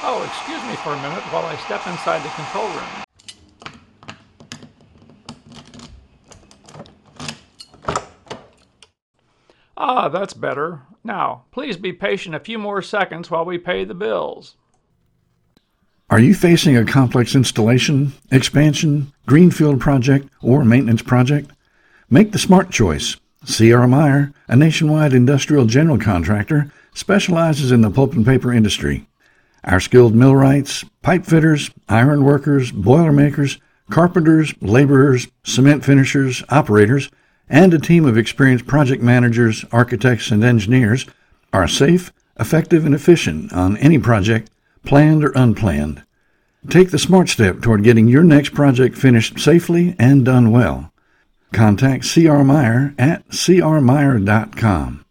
Oh, excuse me for a minute while I step inside the control room. Ah, that's better. Now, please be patient a few more seconds while we pay the bills. Are you facing a complex installation, expansion, greenfield project, or maintenance project? Make the smart choice. C.R. Meyer, a nationwide industrial general contractor, specializes in the pulp and paper industry. Our skilled millwrights, pipe fitters, iron workers, boiler makers, carpenters, laborers, cement finishers, operators, and a team of experienced project managers, architects, and engineers are safe, effective, and efficient on any project, planned or unplanned. Take the smart step toward getting your next project finished safely and done well. Contact C.R. Meyer at crmeyer.com.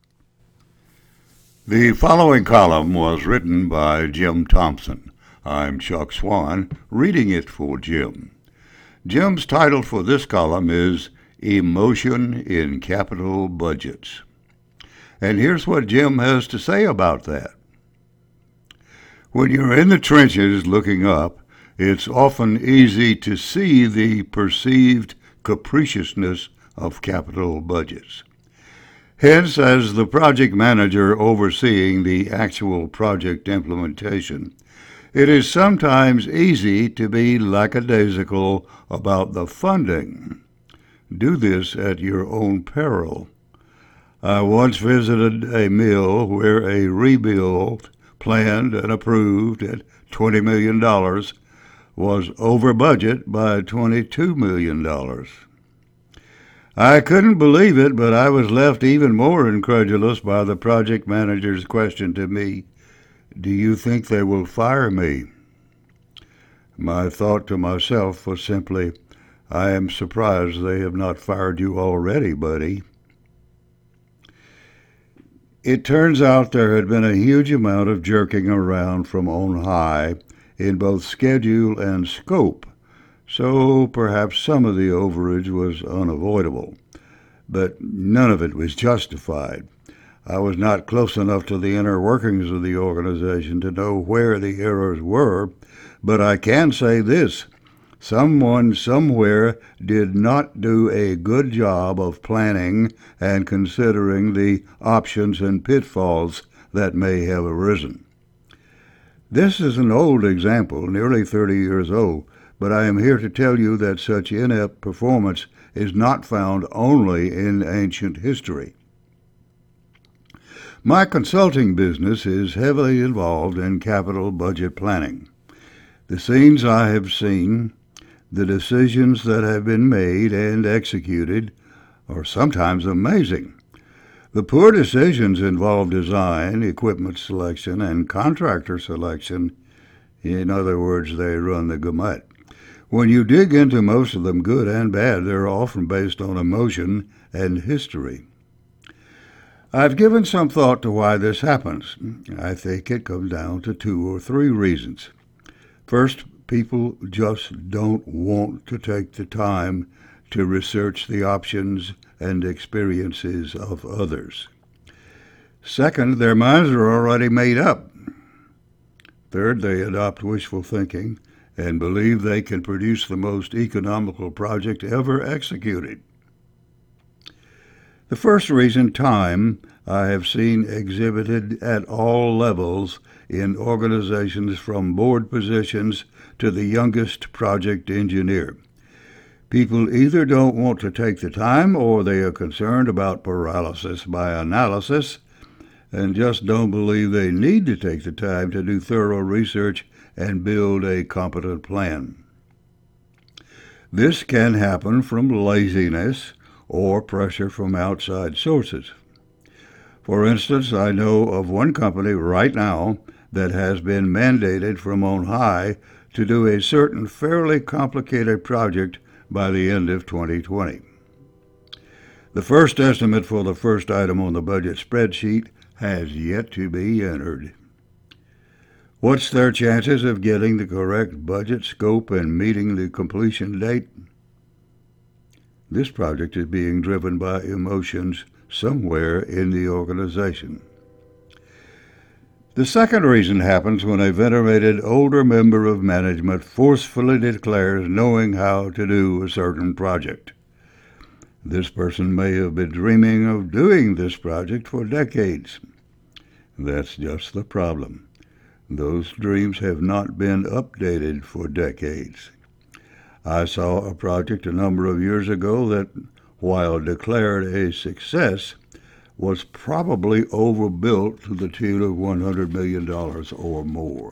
The following column was written by Jim Thompson. I'm Chuck Swan, reading it for Jim. Jim's title for this column is Emotion in Capital Budgets. And here's what Jim has to say about that. When you're in the trenches looking up, it's often easy to see the perceived capriciousness of capital budgets. Hence, as the project manager overseeing the actual project implementation, it is sometimes easy to be lackadaisical about the funding. Do this at your own peril. I once visited a mill where a rebuild, planned and approved at $20 million, was over budget by $22 million. I couldn't believe it, but I was left even more incredulous by the project manager's question to me, "Do you think they will fire me?" My thought to myself was simply, "I am surprised they have not fired you already, buddy." It turns out there had been a huge amount of jerking around from on high in both schedule and scope, so perhaps some of the overage was unavoidable, but none of it was justified. I was not close enough to the inner workings of the organization to know where the errors were, but I can say this: someone somewhere did not do a good job of planning and considering the options and pitfalls that may have arisen. This is an old example, nearly 30 years old, but I am here to tell you that such inept performance is not found only in ancient history. My consulting business is heavily involved in capital budget planning. The scenes I have seen, the decisions that have been made and executed, are sometimes amazing. The poor decisions involve design, equipment selection, and contractor selection. In other words, they run the gamut. When you dig into most of them, good and bad, they're often based on emotion and history. I've given some thought to why this happens. I think it comes down to 2 or 3 reasons. First, people just don't want to take the time to research the options and experiences of others. Second, their minds are already made up. Third, they adopt wishful thinking and believe they can produce the most economical project ever executed. The first reason, time, I have seen exhibited at all levels in organizations from board positions to the youngest project engineer. People either don't want to take the time or they are concerned about paralysis by analysis and just don't believe they need to take the time to do thorough research and build a competent plan. This can happen from laziness or pressure from outside sources. For instance, I know of one company right now that has been mandated from on high to do a certain fairly complicated project by the end of 2020. The first estimate for the first item on the budget spreadsheet has yet to be entered. What's their chances of getting the correct budget scope and meeting the completion date? This project is being driven by emotions somewhere in the organization. The second reason happens when a venerated older member of management forcefully declares knowing how to do a certain project. This person may have been dreaming of doing this project for decades. That's just the problem. Those dreams have not been updated for decades. I saw a project a number of years ago that, while declared a success, was probably overbuilt to the tune of $100 million or more.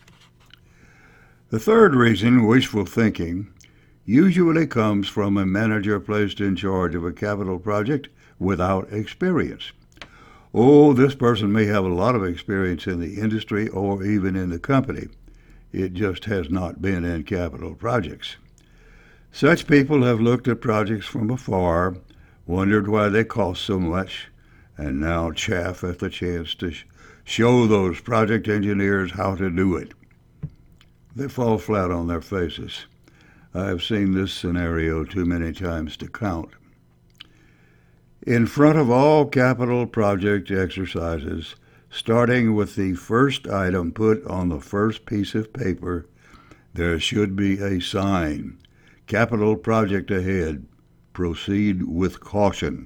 The third reason, wishful thinking, usually comes from a manager placed in charge of a capital project without experience. Oh, this person may have a lot of experience in the industry or even in the company. It just has not been in capital projects. Such people have looked at projects from afar, wondered why they cost so much, and now chafe at the chance to show those project engineers how to do it. They fall flat on their faces. I have seen this scenario too many times to count. In front of all capital project exercises, starting with the first item put on the first piece of paper, there should be a sign, "Capital project ahead. Proceed with caution."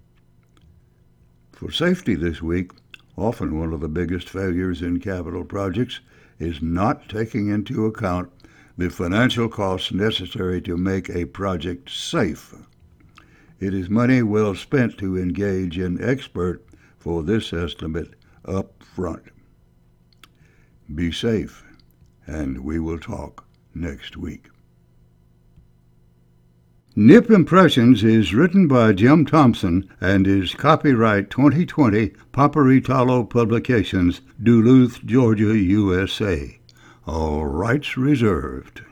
For safety this week, often one of the biggest failures in capital projects is not taking into account the financial costs necessary to make a project safe. It is money well spent to engage an expert for this estimate up front. Be safe, and we will talk next week. Nip Impressions is written by Jim Thompson and is copyright 2020 Paperitalo Publications, Duluth, Georgia, USA. All rights reserved.